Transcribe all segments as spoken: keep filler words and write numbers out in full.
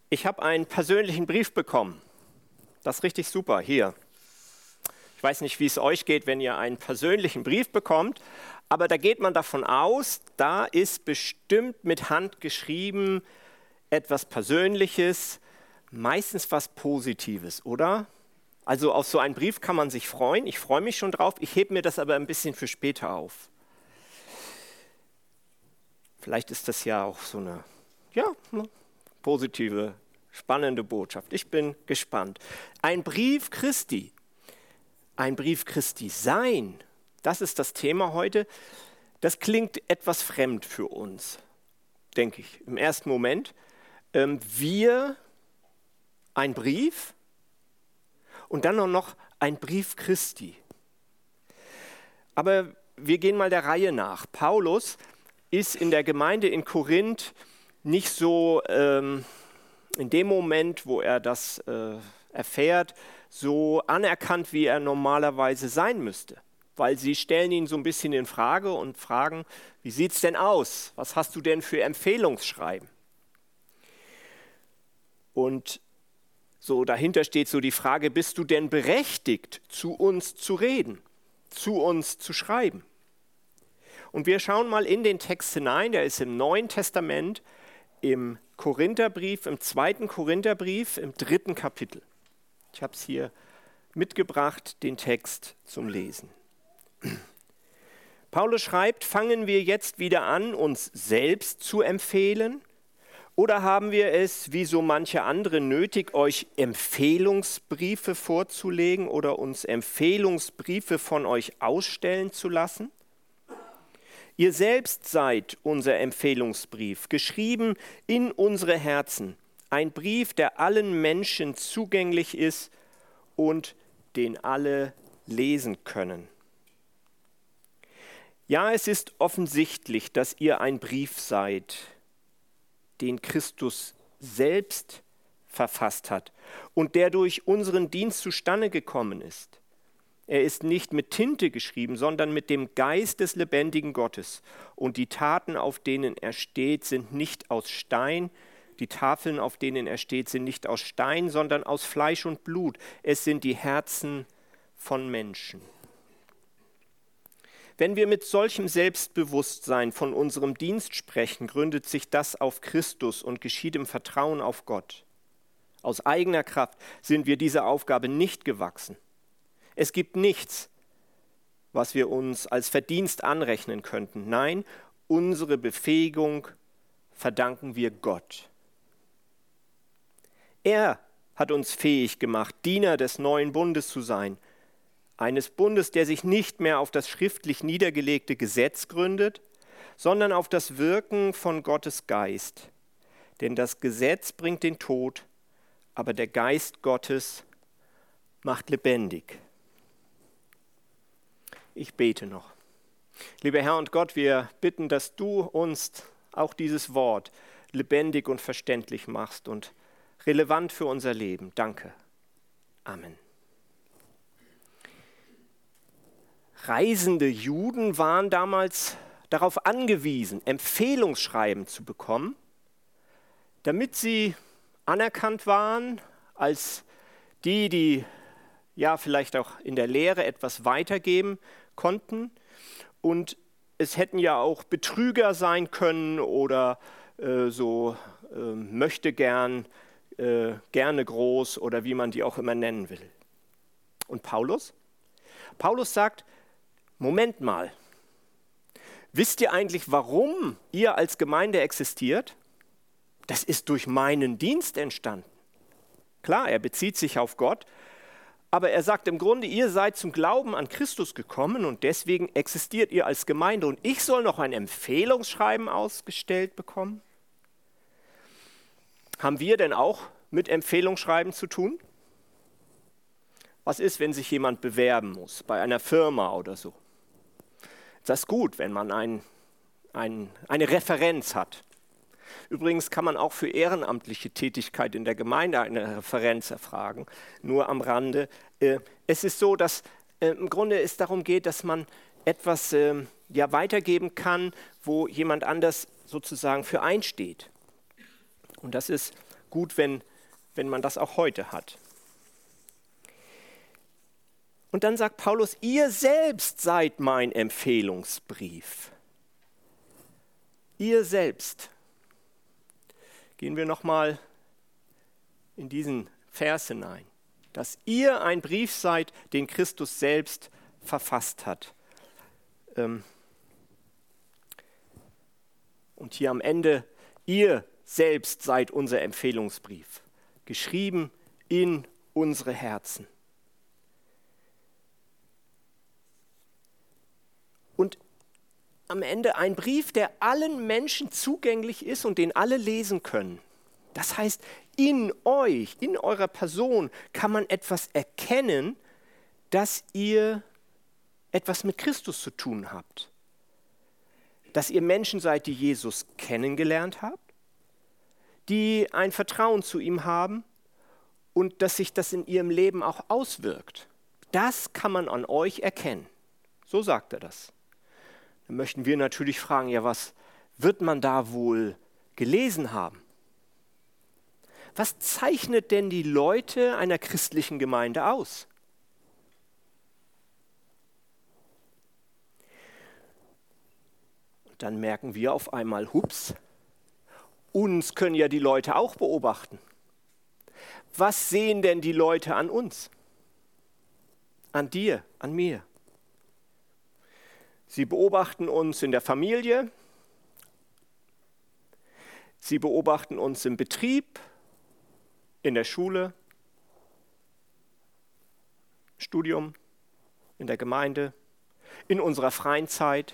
Ich habe einen persönlichen Brief bekommen. Das ist richtig super, hier. Ich weiß nicht, wie es euch geht, wenn ihr einen persönlichen Brief bekommt, aber da geht man davon aus, da ist bestimmt mit Hand geschrieben etwas Persönliches, meistens was Positives, oder? Also auf so einen Brief kann man sich freuen. Ich freue mich schon drauf. Ich hebe mir das aber ein bisschen für später auf. Vielleicht ist das ja auch so eine, ja, eine positive, spannende Botschaft. Ich bin gespannt. Ein Brief Christi, ein Brief Christi sein, das ist das Thema heute. Das klingt etwas fremd für uns, denke ich, im ersten Moment. Ähm, wir, ein Brief und dann noch ein Brief Christi. Aber wir gehen mal der Reihe nach. Paulus ist in der Gemeinde in Korinth nicht so ähm, in dem Moment, wo er das äh, erfährt, so anerkannt, wie er normalerweise sein müsste. Weil sie stellen ihn so ein bisschen in Frage und fragen, wie sieht es denn aus? Was hast du denn für Empfehlungsschreiben? Und so dahinter steht so die Frage, bist du denn berechtigt, zu uns zu reden, zu uns zu schreiben? Und wir schauen mal in den Text hinein, der ist im Neuen Testament, im Korintherbrief, im zweiten Korintherbrief, im dritten Kapitel. Ich habe es hier mitgebracht, den Text zum Lesen. Paulus schreibt, fangen wir jetzt wieder an, uns selbst zu empfehlen? Oder haben wir es, wie so manche andere, nötig, euch Empfehlungsbriefe vorzulegen oder uns Empfehlungsbriefe von euch ausstellen zu lassen? Ihr selbst seid unser Empfehlungsbrief, geschrieben in unsere Herzen. Ein Brief, der allen Menschen zugänglich ist und den alle lesen können. Ja, es ist offensichtlich, dass ihr ein Brief seid, den Christus selbst verfasst hat und der durch unseren Dienst zustande gekommen ist. Er ist nicht mit Tinte geschrieben, sondern mit dem Geist des lebendigen Gottes. Und die Taten, auf denen er steht, sind nicht aus Stein. Die Tafeln, auf denen er steht, sind nicht aus Stein, sondern aus Fleisch und Blut. Es sind die Herzen von Menschen. Wenn wir mit solchem Selbstbewusstsein von unserem Dienst sprechen, gründet sich das auf Christus und geschieht im Vertrauen auf Gott. Aus eigener Kraft sind wir dieser Aufgabe nicht gewachsen. Es gibt nichts, was wir uns als Verdienst anrechnen könnten. Nein, unsere Befähigung verdanken wir Gott. Er hat uns fähig gemacht, Diener des neuen Bundes zu sein. Eines Bundes, der sich nicht mehr auf das schriftlich niedergelegte Gesetz gründet, sondern auf das Wirken von Gottes Geist. Denn das Gesetz bringt den Tod, aber der Geist Gottes macht lebendig. Ich bete noch. Lieber Herr und Gott, wir bitten, dass du uns auch dieses Wort lebendig und verständlich machst und relevant für unser Leben. Danke. Amen. Reisende Juden waren damals darauf angewiesen, Empfehlungsschreiben zu bekommen, damit sie anerkannt waren als die, die ja vielleicht auch in der Lehre etwas weitergeben konnten. Und es hätten ja auch Betrüger sein können oder äh, so äh, möchte gern, äh, gerne groß oder wie man die auch immer nennen will. Und Paulus? Paulus sagt, Moment mal, wisst ihr eigentlich, warum ihr als Gemeinde existiert? Das ist durch meinen Dienst entstanden. Klar, er bezieht sich auf Gott, aber er sagt im Grunde, ihr seid zum Glauben an Christus gekommen und deswegen existiert ihr als Gemeinde und ich soll noch ein Empfehlungsschreiben ausgestellt bekommen? Haben wir denn auch mit Empfehlungsschreiben zu tun? Was ist, wenn sich jemand bewerben muss, bei einer Firma oder so? Das ist gut, wenn man ein, ein, eine Referenz hat. Übrigens kann man auch für ehrenamtliche Tätigkeit in der Gemeinde eine Referenz erfragen, nur am Rande. Es ist so, dass im Grunde es darum geht, dass man etwas ja, weitergeben kann, wo jemand anders sozusagen für einsteht. Und das ist gut, wenn, wenn man das auch heute hat. Und dann sagt Paulus, ihr selbst seid mein Empfehlungsbrief. Ihr selbst. Gehen wir nochmal in diesen Vers hinein. Dass ihr ein Brief seid, den Christus selbst verfasst hat. Ähm Und hier am Ende, ihr selbst seid unser Empfehlungsbrief. Geschrieben in unsere Herzen. Und am Ende ein Brief, der allen Menschen zugänglich ist und den alle lesen können. Das heißt, in euch, in eurer Person kann man etwas erkennen, dass ihr etwas mit Christus zu tun habt. Dass ihr Menschen seid, die Jesus kennengelernt habt, die ein Vertrauen zu ihm haben und dass sich das in ihrem Leben auch auswirkt. Das kann man an euch erkennen. So sagt er das. Dann möchten wir natürlich fragen, ja, was wird man da wohl gelesen haben? Was zeichnet denn die Leute einer christlichen Gemeinde aus? Und dann merken wir auf einmal, hups, uns können ja die Leute auch beobachten. Was sehen denn die Leute an uns? An dir, an mir? Sie beobachten uns in der Familie, sie beobachten uns im Betrieb, in der Schule, Studium, in der Gemeinde, in unserer freien Zeit.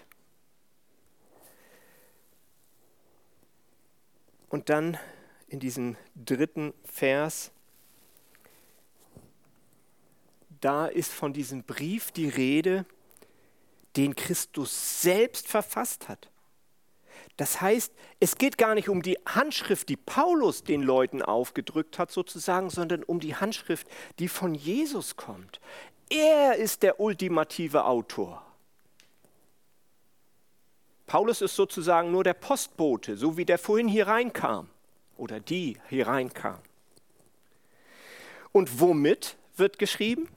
Und dann in diesem dritten Vers, da ist von diesem Brief die Rede, den Christus selbst verfasst hat. Das heißt, es geht gar nicht um die Handschrift, die Paulus den Leuten aufgedrückt hat sozusagen, sondern um die Handschrift, die von Jesus kommt. Er ist der ultimative Autor. Paulus ist sozusagen nur der Postbote, so wie der vorhin hier reinkam oder die hier reinkam. Und womit wird geschrieben?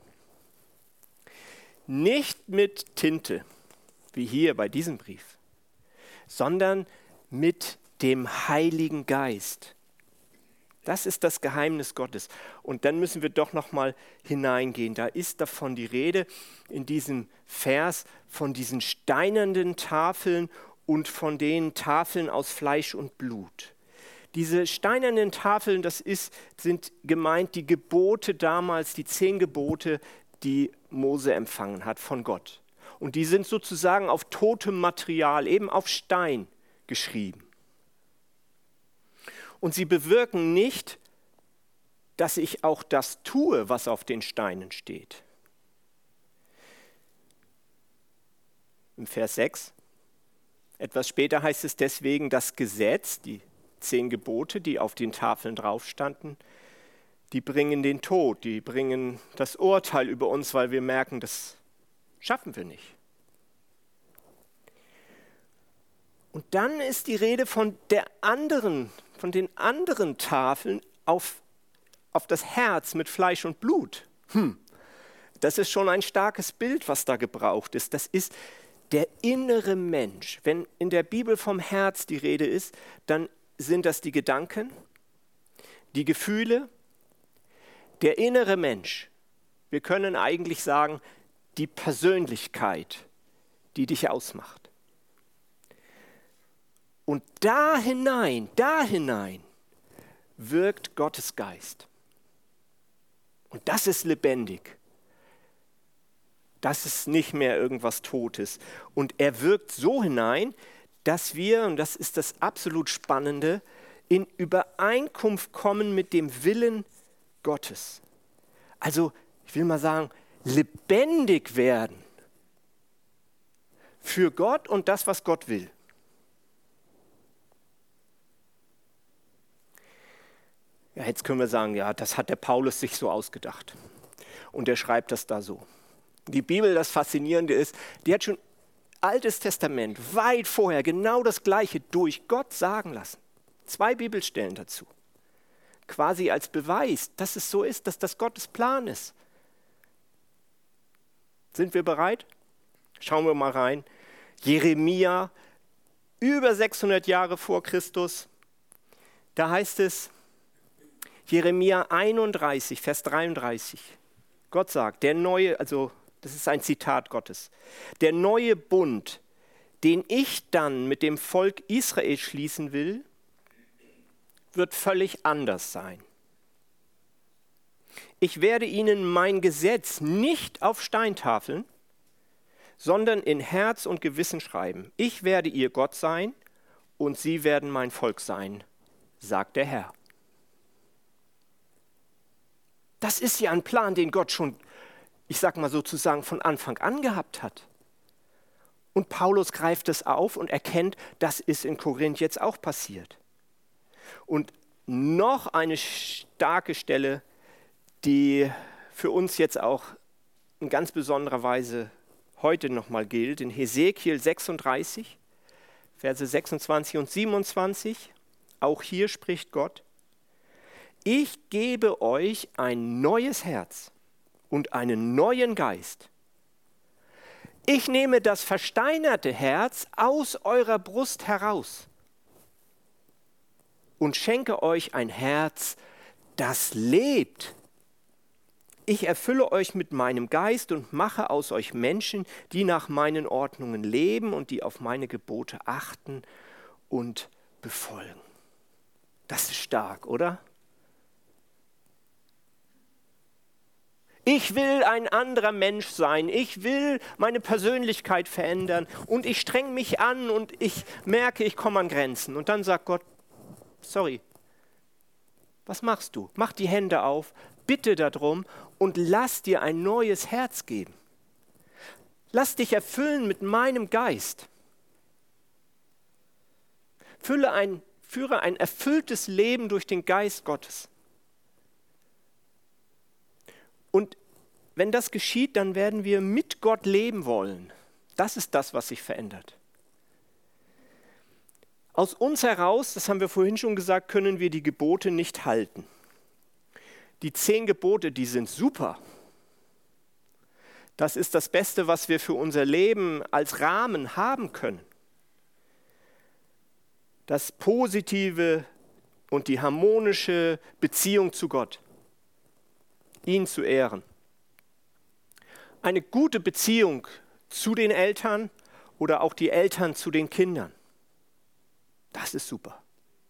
Nicht mit Tinte, wie hier bei diesem Brief, sondern mit dem Heiligen Geist. Das ist das Geheimnis Gottes. Und dann müssen wir doch noch mal hineingehen. Da ist davon die Rede in diesem Vers von diesen steinernen Tafeln und von den Tafeln aus Fleisch und Blut. Diese steinernen Tafeln, das ist, sind gemeint die Gebote damals, die zehn Gebote, die Mose empfangen hat von Gott. Und die sind sozusagen auf totem Material, eben auf Stein geschrieben. Und sie bewirken nicht, dass ich auch das tue, was auf den Steinen steht. Im Vers sechs, etwas später heißt es deswegen, das Gesetz, die zehn Gebote, die auf den Tafeln drauf standen, die bringen den Tod, die bringen das Urteil über uns, weil wir merken, das schaffen wir nicht. Und dann ist die Rede von der anderen, von den anderen Tafeln auf, auf das Herz mit Fleisch und Blut. Hm. Das ist schon ein starkes Bild, was da gebraucht ist. Das ist der innere Mensch. Wenn in der Bibel vom Herz die Rede ist, dann sind das die Gedanken, die Gefühle, der innere Mensch. Wir können eigentlich sagen, die Persönlichkeit, die dich ausmacht. Und da hinein, da hinein wirkt Gottes Geist. Und das ist lebendig. Das ist nicht mehr irgendwas Totes. Und er wirkt so hinein, dass wir, und das ist das absolut Spannende, in Übereinkunft kommen mit dem Willen Gottes. Also, ich will mal sagen, lebendig werden für Gott und das, was Gott will. Ja, jetzt können wir sagen, ja, das hat der Paulus sich so ausgedacht. Und er schreibt das da so. Die Bibel, das Faszinierende ist, die hat schon Altes Testament, weit vorher, genau das Gleiche durch Gott sagen lassen. Zwei Bibelstellen dazu. quasi als Beweis, dass es so ist, dass das Gottes Plan ist. Sind wir bereit? Schauen wir mal rein. Jeremia, über sechshundert Jahre vor Christus. Da heißt es, Jeremia einunddreißig, Vers dreiunddreißig. Gott sagt, der neue, also das ist ein Zitat Gottes, der neue Bund, den ich dann mit dem Volk Israel schließen will, wird völlig anders sein. Ich werde ihnen mein Gesetz nicht auf Steintafeln, sondern in Herz und Gewissen schreiben. Ich werde ihr Gott sein und sie werden mein Volk sein, sagt der Herr. Das ist ja ein Plan, den Gott schon, ich sag mal sozusagen, von Anfang an gehabt hat. Und Paulus greift es auf und erkennt, das ist in Korinth jetzt auch passiert. Und noch eine starke Stelle, die für uns jetzt auch in ganz besonderer Weise heute nochmal gilt, in Hesekiel sechsunddreißig, Verse sechsundzwanzig und siebenundzwanzig. Auch hier spricht Gott: Ich gebe euch ein neues Herz und einen neuen Geist. Ich nehme das versteinerte Herz aus eurer Brust heraus und schenke euch ein Herz, das lebt. Ich erfülle euch mit meinem Geist und mache aus euch Menschen, die nach meinen Ordnungen leben und die auf meine Gebote achten und befolgen. Das ist stark, oder? Ich will ein anderer Mensch sein, ich will meine Persönlichkeit verändern und ich streng mich an und ich merke, ich komme an Grenzen. Und dann sagt Gott, sorry, was machst du? Mach die Hände auf, bitte darum und lass dir ein neues Herz geben. Lass dich erfüllen mit meinem Geist. Fülle ein, führe ein erfülltes Leben durch den Geist Gottes. Und wenn das geschieht, dann werden wir mit Gott leben wollen. Das ist das, was sich verändert. Aus uns heraus, das haben wir vorhin schon gesagt, können wir die Gebote nicht halten. Die zehn Gebote, die sind super. Das ist das Beste, was wir für unser Leben als Rahmen haben können. Das positive und die harmonische Beziehung zu Gott. Ihn zu ehren. Eine gute Beziehung zu den Eltern oder auch die Eltern zu den Kindern. Das ist super.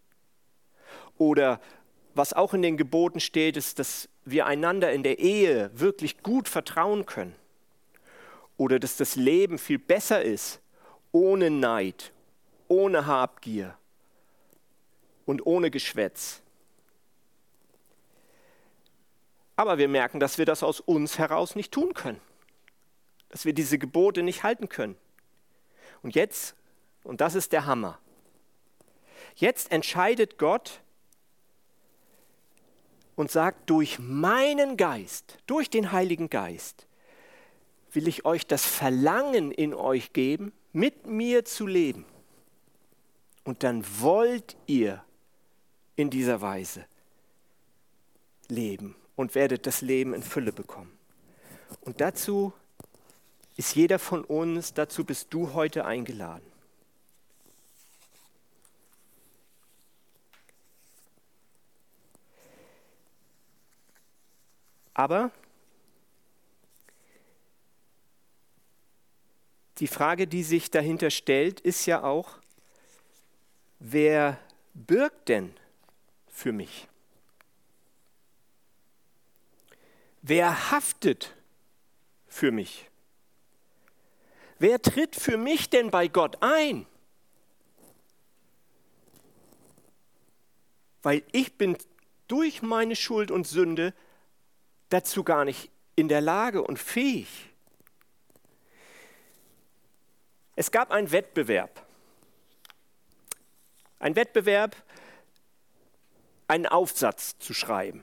Oder was auch in den Geboten steht, ist, dass wir einander in der Ehe wirklich gut vertrauen können. Oder dass das Leben viel besser ist, ohne Neid, ohne Habgier und ohne Geschwätz. Aber wir merken, dass wir das aus uns heraus nicht tun können. Dass wir diese Gebote nicht halten können. Und jetzt, und das ist der Hammer, jetzt entscheidet Gott und sagt, durch meinen Geist, durch den Heiligen Geist, will ich euch das Verlangen in euch geben, mit mir zu leben. Und dann wollt ihr in dieser Weise leben und werdet das Leben in Fülle bekommen. Und dazu ist jeder von uns, dazu bist du heute eingeladen. Aber die Frage, die sich dahinter stellt, ist ja auch, wer bürgt denn für mich? Wer haftet für mich? Wer tritt für mich denn bei Gott ein? Weil ich bin durch meine Schuld und Sünde dazu gar nicht in der Lage und fähig. Es gab einen Wettbewerb. Ein Wettbewerb, einen Aufsatz zu schreiben.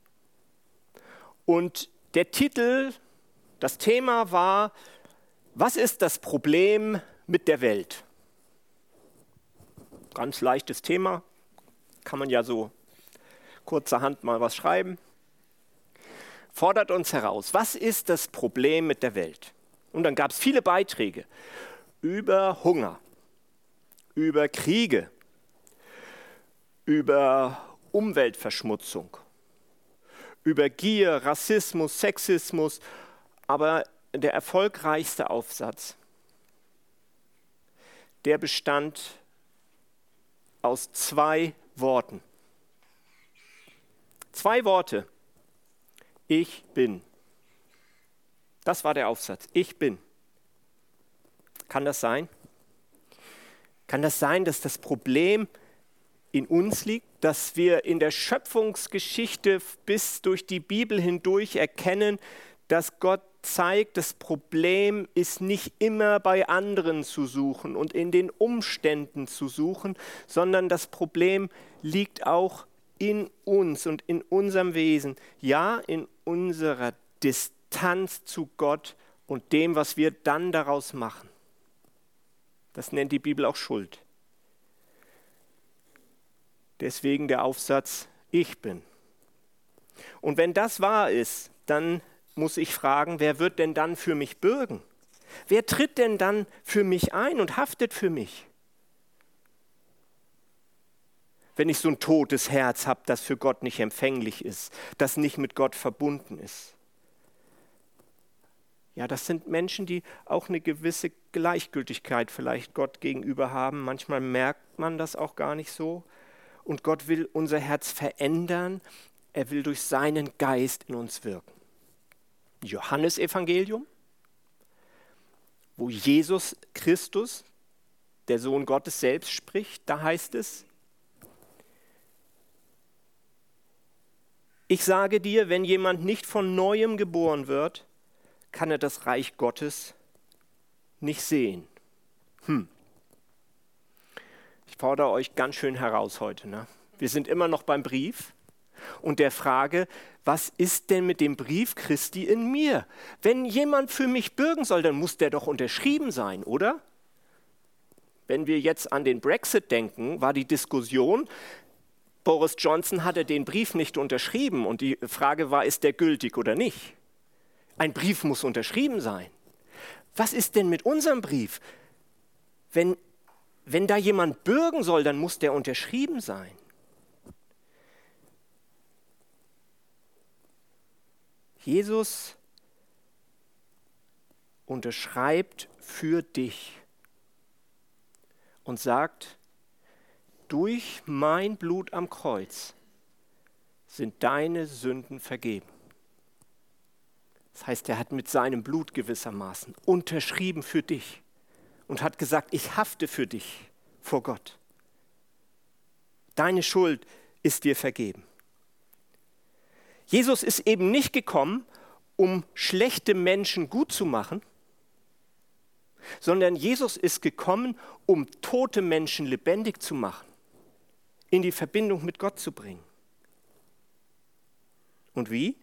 Und der Titel, das Thema war, was ist das Problem mit der Welt? Ganz leichtes Thema, kann man ja so kurzerhand mal was schreiben. Fordert uns heraus, was ist das Problem mit der Welt? Und dann gab es viele Beiträge über Hunger, über Kriege, über Umweltverschmutzung, über Gier, Rassismus, Sexismus. Aber der erfolgreichste Aufsatz, der bestand aus zwei Worten. Zwei Worte. Ich bin. Das war der Aufsatz. Ich bin. Kann das sein? Kann das sein, dass das Problem in uns liegt, dass wir in der Schöpfungsgeschichte bis durch die Bibel hindurch erkennen, dass Gott zeigt, das Problem ist nicht immer bei anderen zu suchen und in den Umständen zu suchen, sondern das Problem liegt auch in uns und in unserem Wesen, ja, in unserer Distanz zu Gott und dem, was wir dann daraus machen. Das nennt die Bibel auch Schuld. Deswegen der Aufsatz, ich bin. Und wenn das wahr ist, dann muss ich fragen, wer wird denn dann für mich bürgen? Wer tritt denn dann für mich ein und haftet für mich? Wenn ich so ein totes Herz habe, das für Gott nicht empfänglich ist, das nicht mit Gott verbunden ist. Ja, das sind Menschen, die auch eine gewisse Gleichgültigkeit vielleicht Gott gegenüber haben. Manchmal merkt man das auch gar nicht so. Und Gott will unser Herz verändern. Er will durch seinen Geist in uns wirken. Johannesevangelium, wo Jesus Christus, der Sohn Gottes selbst spricht, da heißt es, ich sage dir, wenn jemand nicht von Neuem geboren wird, kann er das Reich Gottes nicht sehen. Hm. Ich fordere euch ganz schön heraus heute. Ne? Wir sind immer noch beim Brief und der Frage, was ist denn mit dem Brief Christi in mir? Wenn jemand für mich bürgen soll, dann muss der doch unterschrieben sein, oder? Wenn wir jetzt an den Brexit denken, war die Diskussion, Boris Johnson hatte den Brief nicht unterschrieben und die Frage war, ist der gültig oder nicht? Ein Brief muss unterschrieben sein. Was ist denn mit unserem Brief? Wenn, wenn da jemand bürgen soll, dann muss der unterschrieben sein. Jesus unterschreibt für dich und sagt, durch mein Blut am Kreuz sind deine Sünden vergeben. Das heißt, er hat mit seinem Blut gewissermaßen unterschrieben für dich und hat gesagt, ich hafte für dich vor Gott. Deine Schuld ist dir vergeben. Jesus ist eben nicht gekommen, um schlechte Menschen gut zu machen, sondern Jesus ist gekommen, um tote Menschen lebendig zu machen, in die Verbindung mit Gott zu bringen. Und wie?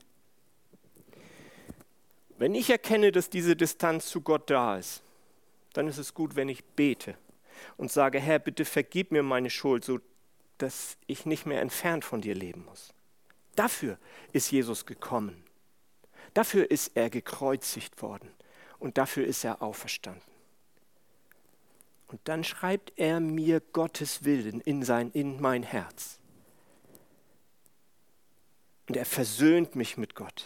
Wenn ich erkenne, dass diese Distanz zu Gott da ist, dann ist es gut, wenn ich bete und sage, Herr, bitte vergib mir meine Schuld, so dass ich nicht mehr entfernt von dir leben muss. Dafür ist Jesus gekommen. Dafür ist er gekreuzigt worden und dafür ist er auferstanden. Und dann schreibt er mir Gottes Willen in, sein, in mein Herz. Und er versöhnt mich mit Gott.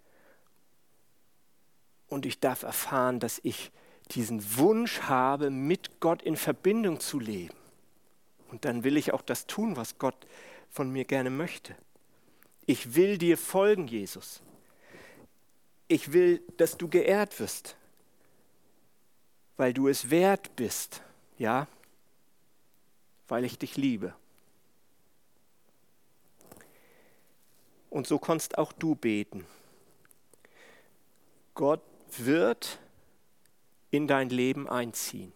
Und ich darf erfahren, dass ich diesen Wunsch habe, mit Gott in Verbindung zu leben. Und dann will ich auch das tun, was Gott von mir gerne möchte. Ich will dir folgen, Jesus. Ich will, dass du geehrt wirst, weil du es wert bist, ja, weil ich dich liebe. Und so kannst auch du beten. Gott wird in dein Leben einziehen.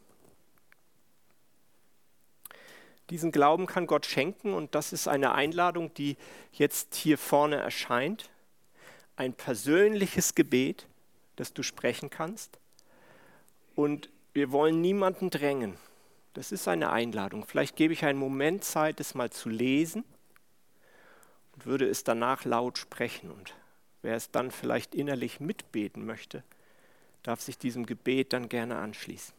Diesen Glauben kann Gott schenken und das ist eine Einladung, die jetzt hier vorne erscheint. Ein persönliches Gebet, das du sprechen kannst. Und wir wollen niemanden drängen. Das ist eine Einladung. Vielleicht gebe ich einen Moment Zeit, es mal zu lesen. und würde es danach laut sprechen. Und wer es dann vielleicht innerlich mitbeten möchte, darf sich diesem Gebet dann gerne anschließen.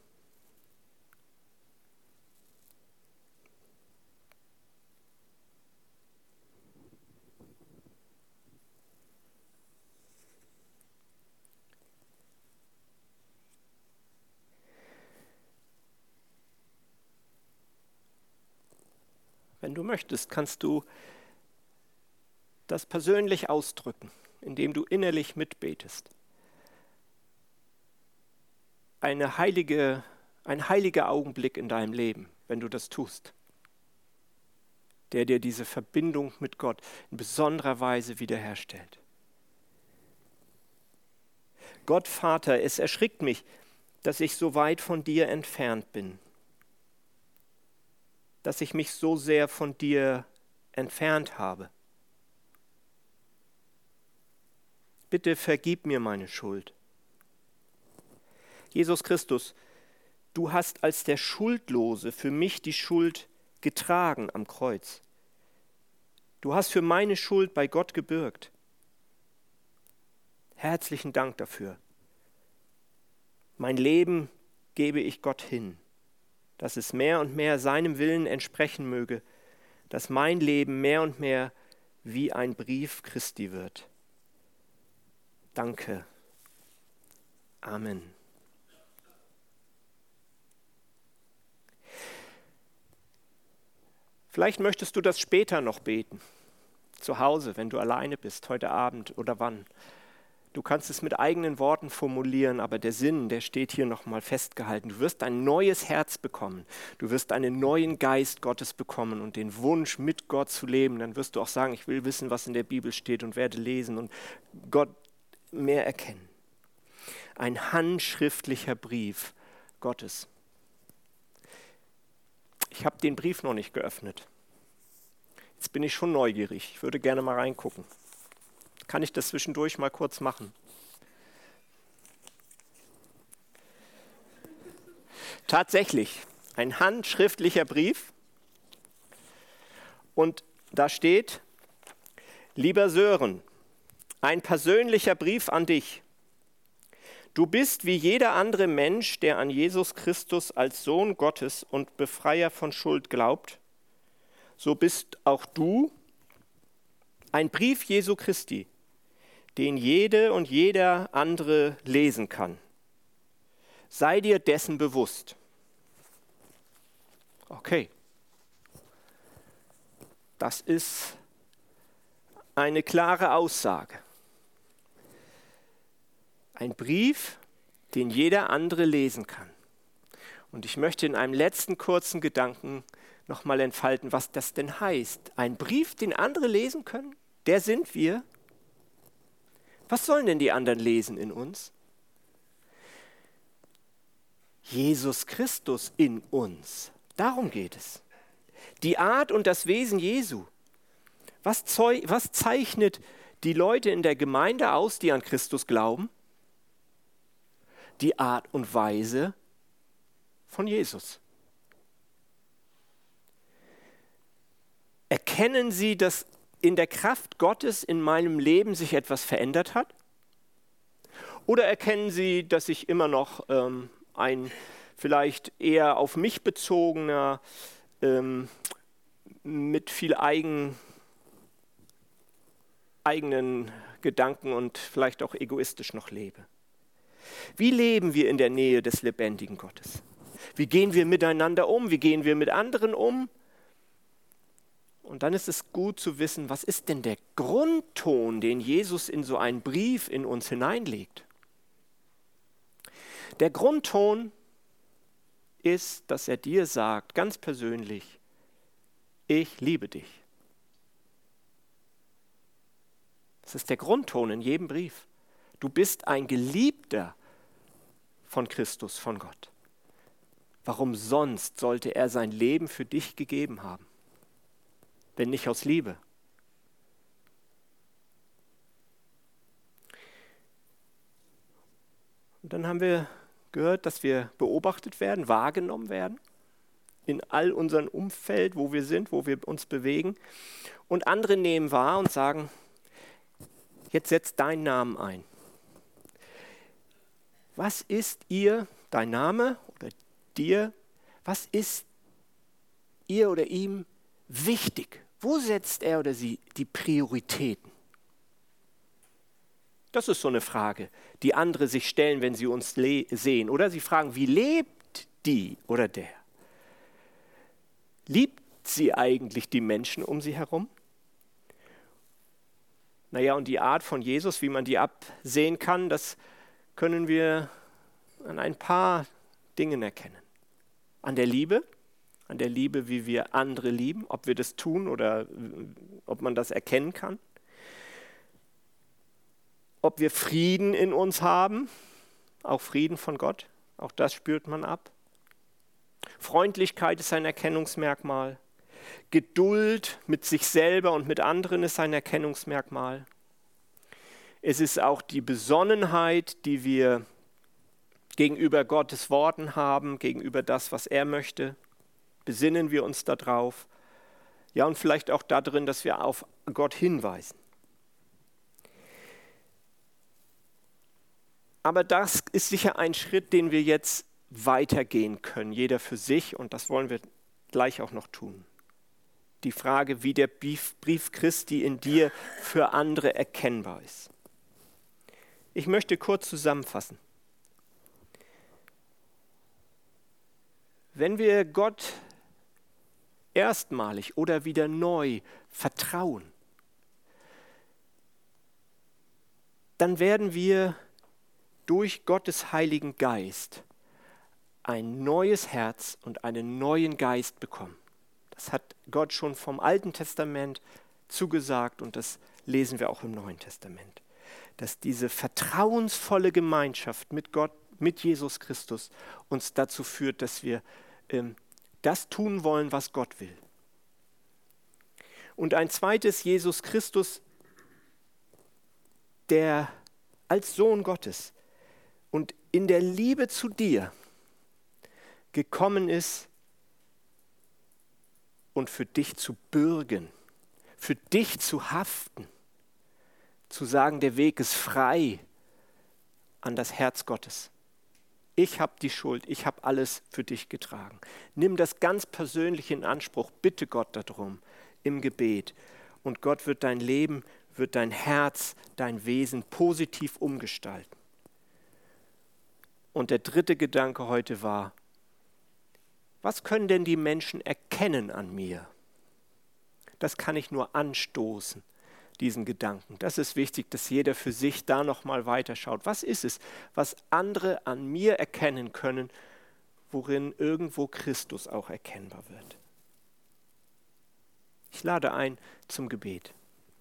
Wenn du möchtest, kannst du das persönlich ausdrücken, indem du innerlich mitbetest. Eine heilige, ein heiliger Augenblick in deinem Leben, wenn du das tust, der dir diese Verbindung mit Gott in besonderer Weise wiederherstellt. Gott, Vater, es erschrickt mich, dass ich so weit von dir entfernt bin, dass ich mich so sehr von dir entfernt habe. Bitte vergib mir meine Schuld. Jesus Christus, du hast als der Schuldlose für mich die Schuld getragen am Kreuz. Du hast für meine Schuld bei Gott gebürgt. Herzlichen Dank dafür. Mein Leben gebe ich Gott hin, dass es mehr und mehr seinem Willen entsprechen möge, dass mein Leben mehr und mehr wie ein Brief Christi wird. Danke. Amen. Vielleicht möchtest du das später noch beten, zu Hause, wenn du alleine bist, heute Abend oder wann. Du kannst es mit eigenen Worten formulieren, aber der Sinn, der steht hier nochmal festgehalten. Du wirst ein neues Herz bekommen. Du wirst einen neuen Geist Gottes bekommen und den Wunsch, mit Gott zu leben. Dann wirst du auch sagen, ich will wissen, was in der Bibel steht und werde lesen und Gott mehr erkennen. Ein handschriftlicher Brief Gottes. Ich habe den Brief noch nicht geöffnet. Jetzt bin ich schon neugierig. Ich würde gerne mal reingucken. Kann ich das zwischendurch mal kurz machen? Tatsächlich, ein handschriftlicher Brief. Und da steht, lieber Sören, ein persönlicher Brief an dich. Du bist wie jeder andere Mensch, der an Jesus Christus als Sohn Gottes und Befreier von Schuld glaubt. So bist auch du ein Brief Jesu Christi, den jede und jeder andere lesen kann. Sei dir dessen bewusst. Okay. Das ist eine klare Aussage. Ein Brief, den jeder andere lesen kann. Und ich möchte in einem letzten kurzen Gedanken nochmal entfalten, was das denn heißt. Ein Brief, den andere lesen können? Der sind wir. Was sollen denn die anderen lesen in uns? Jesus Christus in uns. Darum geht es. Die Art und das Wesen Jesu. Was, zeu- was zeichnet die Leute in der Gemeinde aus, die an Christus glauben? Die Art und Weise von Jesus. Erkennen Sie, dass in der Kraft Gottes in meinem Leben sich etwas verändert hat? Oder erkennen Sie, dass ich immer noch ähm, ein vielleicht eher auf mich bezogener, ähm, mit viel eigen, eigenen Gedanken und vielleicht auch egoistisch noch lebe? Wie leben wir in der Nähe des lebendigen Gottes? Wie gehen wir miteinander um? Wie gehen wir mit anderen um? Und dann ist es gut zu wissen, was ist denn der Grundton, den Jesus in so einen Brief in uns hineinlegt? Der Grundton ist, dass er dir sagt, ganz persönlich, ich liebe dich. Das ist der Grundton in jedem Brief. Du bist ein Geliebter von Christus, von Gott. Warum sonst sollte er sein Leben für dich gegeben haben? Wenn nicht aus Liebe. Und dann haben wir gehört, dass wir beobachtet werden, wahrgenommen werden. in all unserem Umfeld, wo wir sind, wo wir uns bewegen. Und andere nehmen wahr und sagen, jetzt setz deinen Namen ein. Was ist ihr, dein Name oder dir, was ist ihr oder ihm wichtig? Wo setzt er oder sie die Prioritäten? Das ist so eine Frage, die andere sich stellen, wenn sie uns le- sehen. Oder sie fragen, wie lebt die oder der? Liebt sie eigentlich die Menschen um sie herum? Naja, und die Art von Jesus, wie man die absehen kann, das können wir an ein paar Dingen erkennen. An der Liebe, an der Liebe, wie wir andere lieben, ob wir das tun oder ob man das erkennen kann. Ob wir Frieden in uns haben, auch Frieden von Gott, auch das spürt man ab. Freundlichkeit ist ein Erkennungsmerkmal. Geduld mit sich selber und mit anderen ist ein Erkennungsmerkmal. Es ist auch die Besonnenheit, die wir gegenüber Gottes Worten haben, gegenüber das, was er möchte. Besinnen wir uns darauf. Ja, und vielleicht auch darin, dass wir auf Gott hinweisen. Aber das ist sicher ein Schritt, den wir jetzt weitergehen können, jeder für sich, und das wollen wir gleich auch noch tun. Die Frage, wie der Brief, Brief Christi in dir für andere erkennbar ist. Ich möchte kurz zusammenfassen. Wenn wir Gott erstmalig oder wieder neu vertrauen, dann werden wir durch Gottes Heiligen Geist ein neues Herz und einen neuen Geist bekommen. Das hat Gott schon vom Alten Testament zugesagt und das lesen wir auch im Neuen Testament. Dass diese vertrauensvolle Gemeinschaft mit Gott, mit Jesus Christus uns dazu führt, dass wir ähm, das tun wollen, was Gott will. Und ein zweites, Jesus Christus, der als Sohn Gottes und in der Liebe zu dir gekommen ist und für dich zu bürgen, für dich zu haften, zu sagen, der Weg ist frei an das Herz Gottes. Ich habe die Schuld, ich habe alles für dich getragen. Nimm das ganz persönlich in Anspruch, bitte Gott darum im Gebet. Und Gott wird dein Leben, wird dein Herz, dein Wesen positiv umgestalten. Und der dritte Gedanke heute war, was können denn die Menschen erkennen an mir? Das kann ich nur anstoßen, diesen Gedanken. Das ist wichtig, dass jeder für sich da nochmal weiterschaut. Was ist es, was andere an mir erkennen können, worin irgendwo Christus auch erkennbar wird? Ich lade ein zum Gebet.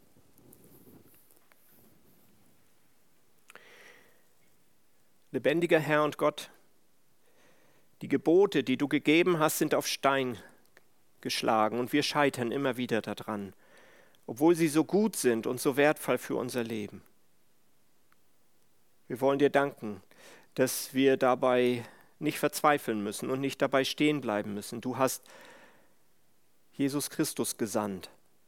Lebendiger Herr und Gott, die Gebote, die du gegeben hast, sind auf Stein geschlagen und wir scheitern immer wieder daran, obwohl sie so gut sind und so wertvoll für unser Leben. Wir wollen dir danken, dass wir dabei nicht verzweifeln müssen und nicht dabei stehen bleiben müssen. Du hast Jesus Christus gesandt,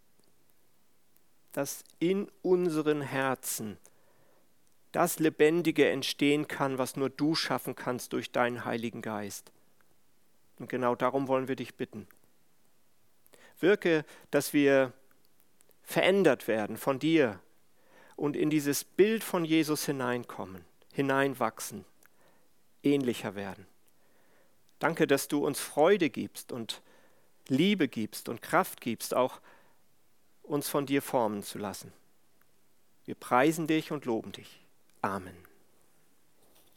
dass in unseren Herzen das Lebendige entstehen kann, was nur du schaffen kannst durch deinen Heiligen Geist. Und genau darum wollen wir dich bitten. Wirke, dass wir verändert werden von dir und in dieses Bild von Jesus hineinkommen, hineinwachsen, ähnlicher werden. Danke, dass du uns Freude gibst und Liebe gibst und Kraft gibst, auch uns von dir formen zu lassen. Wir preisen dich und loben dich. Amen.